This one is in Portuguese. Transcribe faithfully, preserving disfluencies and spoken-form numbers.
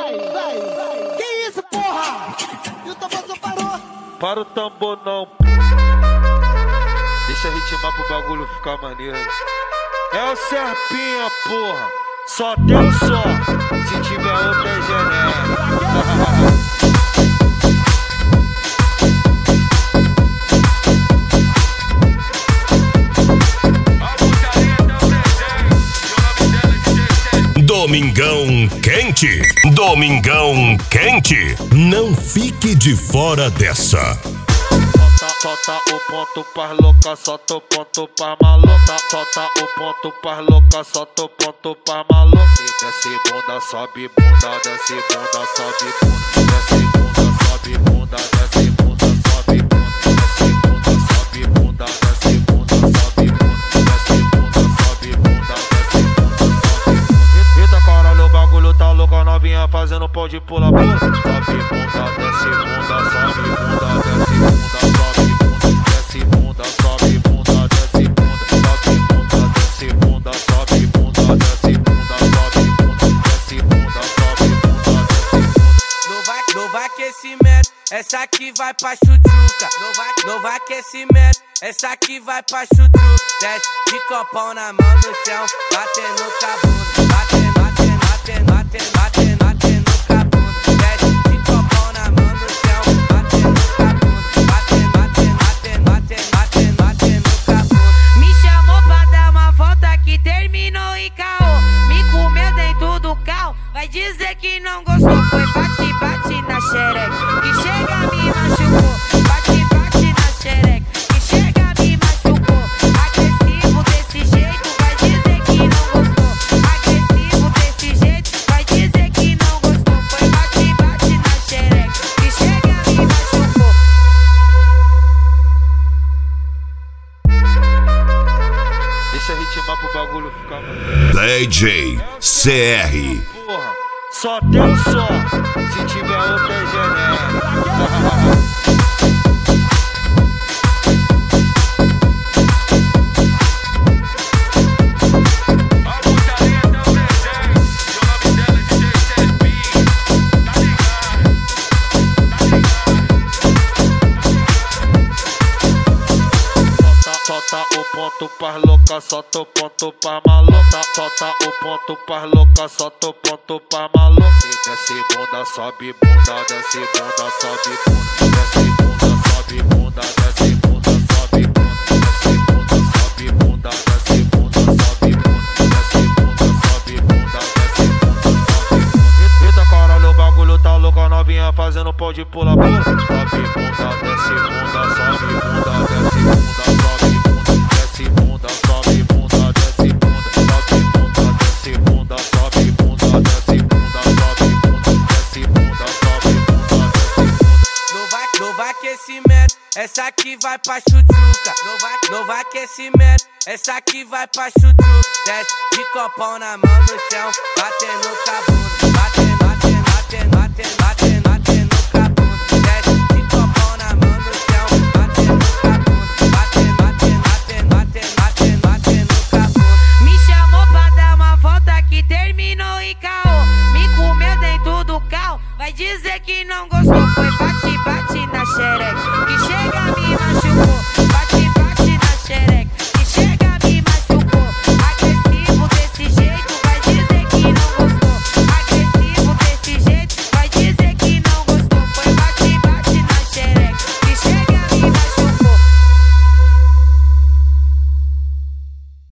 Que isso, porra? E o tambor só parou? Para o tambor não, pô. Deixa ritmar pro bagulho ficar maneiro. É o Serpinha, porra. Só tem um só. Se tiver outro é genérico. Domingão quente, Domingão quente, não fique de fora dessa. Solta o ponto pras louca, solta o ponto pras maluca. Solta o ponto pras louca, solta o ponto pras maluca. Desce bunda, sobe bunda, desce bunda, sobe bunda. Desce bunda, sobe bunda, desce bunda, sobe bunda. Desce bunda, sobe bunda, desce bunda, sobe bunda. Desce bunda, sobe bunda, desce bunda, sobe bunda. Eita caralho, o bagulho tá louco, a novinha fazendo pau de pula pula. Sobe bunda, desce bunda, sobe bunda, desce bunda, sobe. Desce bunda, sobe bunda, desce bunda, sobe bunda, desce bunda, sobe bunda, desce bunda, sobe bunda, desce bunda, sobe bunda, desce bunda. Não vai, não vai aquecimento, essa aqui vai pra chuchuca. Não vai, não vai aquecimento, essa aqui vai pra chuchuca. Desce de copão na mão no chão, batendo com a bunda, batendo, batendo, batendo, batendo, batendo, batendo com a bunda. Desce de copão na mão no chão, batendo com a bunda, batendo, batendo, batendo, batendo, batendo, batendo com a bunda. Me chamou pra dar uma volta que terminou em caô. Me comeu dentro do carro, vai dizer que não gostou. Foi bate, bate na xereca, que chega me machucou. Bate, bate na xereca, que chega me machucou. Agressivo desse jeito, vai dizer que não gostou. Agressivo desse jeito, vai dizer que não gostou. Foi bate, bate na xereca, que chega me machucou. Deixa ritmar pro bagulho ficar maneiro. D J C R. Porra, só tem um só. Se tiver outro é genérico. Solta o ponto pras louca, solta o ponto pras maluca. Solta o ponto pras louca, solta o ponto pras maluca. Desce bunda, sobe bunda, desce bunda, sobe bunda. Desce bunda, sobe bunda, desce bunda, sobe bunda. Desce bunda, sobe bunda, desce bunda, sobe bunda. Desce bunda, sobe bunda, desce bunda, sobe bunda. Eita caralho, o bagulho tá louco, a novinha fazendo pau de pula pula. Sobe bunda, desce bunda, sobe bunda, desce bunda, sobe bunda. Desce bunda, sobe bunda, desce bunda, sobe bunda, desce bunda, sobe bunda, desce bunda, sobe bunda, desce bunda, sobe bunda, desce bunda. Não vai, não vai aquecimento, essa aqui vai pra chuchuca. Não vai, não vai aquecimento, essa aqui vai pra chuchuca. Desce de copão na mão no chão, batendo com a bunda, batendo, batendo, batendo, batendo, batendo, batendo com a bunda. Desce de copão na mão no chão, batendo com a bunda, batendo, batendo, batendo, batendo, batendo, batendo com a bunda. Me chamou pra dar uma volta que terminou em caô. Me comeu dentro do carro, vai dizer que não gostou. Foi bate,